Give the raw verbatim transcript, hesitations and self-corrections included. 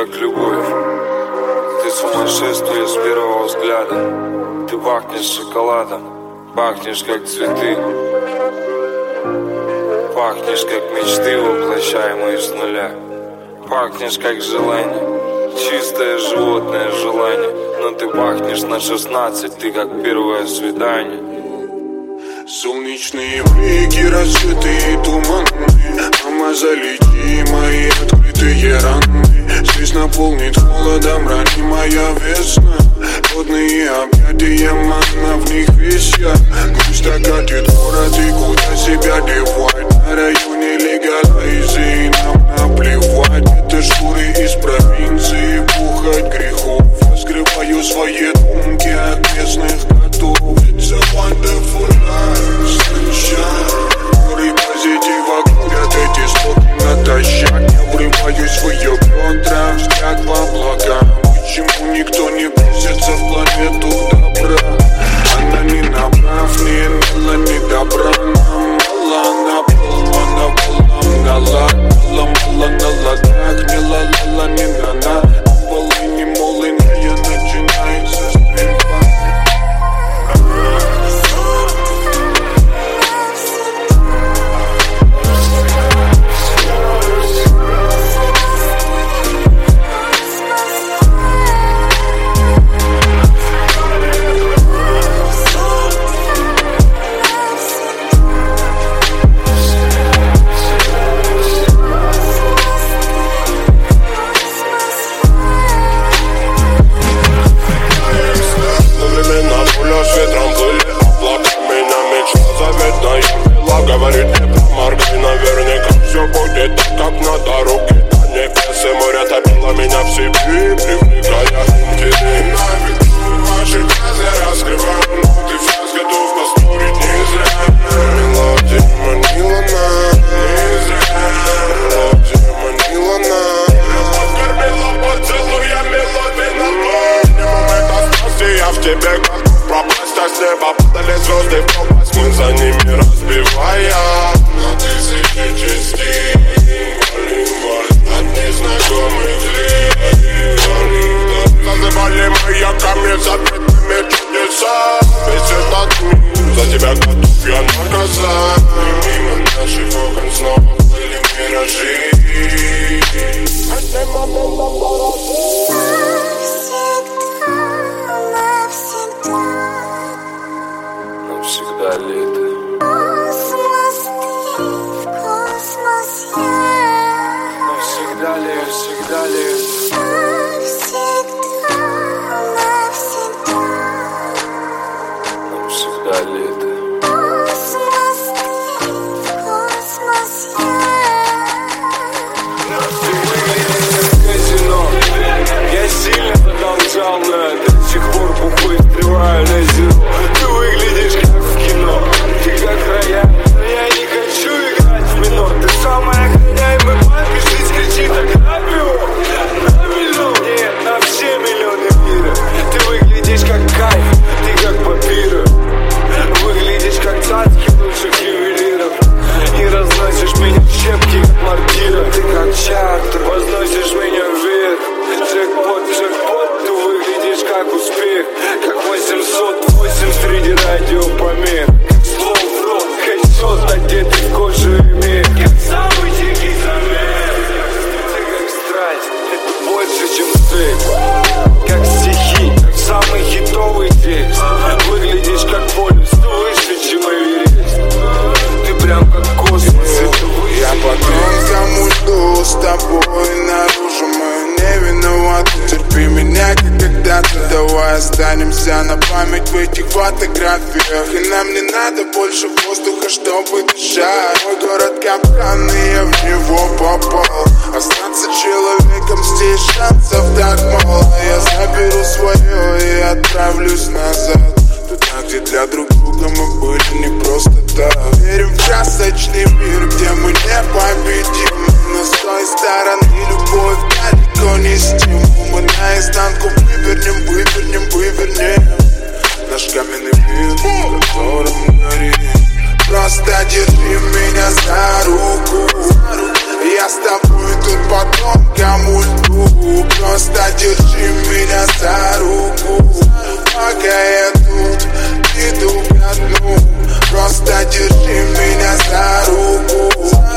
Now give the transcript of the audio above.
как любовь. Ты сумасшествие с первого взгляда. Ты пахнешь шоколадом, пахнешь как цветы. Пахнешь как мечты, воплощаемые с нуля. Пахнешь как желание, чистое животное желание. Но ты пахнешь на шестнадцать, ты как первое свидание. Солнечные блики, рассветы и туманные. Мама, залети мои открытые раны. Здесь наполнит холодом ранимая весна. Водные объятия, манна в них висят. Грусть окатит город, и куда себя девать? На районе легалайзы, и нам наплевать. Это шкуры из провинции, пухоть грехов. Я скрываю свои думки от местных котов. It's a wonderful life, sunshine. Горы позитива губят эти стоки натощак. Я врываюсь в ее бедра, взгляд в облака. Почему никто не просится в планету добра? Она не направ, не мила, не добра. Мала на полма, на полном гала. Мала, мала на ладах, не ла-ла-ла, не на-на. Полы, не молы, я начинается стрельба. Говорит, не проморгай, наверняка все будет так, как надо. Руки до небес, и море топило меня в себе, привлекая интересы. На ветру ваши глаза раскрываю, но ты сейчас готов поспорить не зря. Мелодия манила нас, не зря. Мелодия манила нас. Любовь кормила поцелуями, лови на минимум это страсти. Я в тебе готов пропасть, а с неба падали звезды в пропасть. Мы за ними разбивая на тысячи частей. От незнакомых людей. Называли мои камни запретными чудесами. Весь этот мир за тебя готов я наказать. И мимо наших окон снова плыли миражи. Навсегда лето. Навсегда ли, всегда ли? Навсегда лето. Казино. Я сильно продолжал, но до сих пор бухой стреваю на зеро. Ты выглядишь как в кино, ты как рояль, но я не хочу играть в минор. Ты самая охраняемая банка, жизнь кричит так на миллион, на миллион, нет, на все миллионы мира. Ты выглядишь как кайф, ты как папира. Выглядишь как цацки лучших ювелиров. И разносишь меня в щепки, как мортира. Ты как чартер, возносишь меня вверх. Джекпот, джекпот, ты выглядишь как успех. Как восемьсот восемь среди радиопомех. Как слов в рот, хэдшот, одетый в кожу и мех. Как самый дикий замер. Ты как страсть, это больше, чем секс. Как стихи, как самый хитовый текст. Выглядишь как полюс, ты выше, чем Эверест. Ты прям как космос, это выше. Я потом замуду с тобой наружу, мы не виноваты. Терпи меня, как когда-то. Давай останемся на память в этих фотографиях. И нам не надо больше воздуха, чтобы дышать. Мой город капкан, и я в него попал. Остаться человеком здесь шансов так мало. Я заберу свое и отправлюсь назад. Туда, где для друг друга мы были не просто так. Верим в красочный мир, где мы непобедимы. Но с той стороны любовь далеко не стимул. Мы наизнанку вывернем, вывернем, вывернем наш каменный мир, в котором мы горим. Просто держи меня за руку. Я с тобой тут потом кому-нибудь. руку. Просто держи меня за руку. Пока я тут, иду ко дну. Просто держи меня за руку.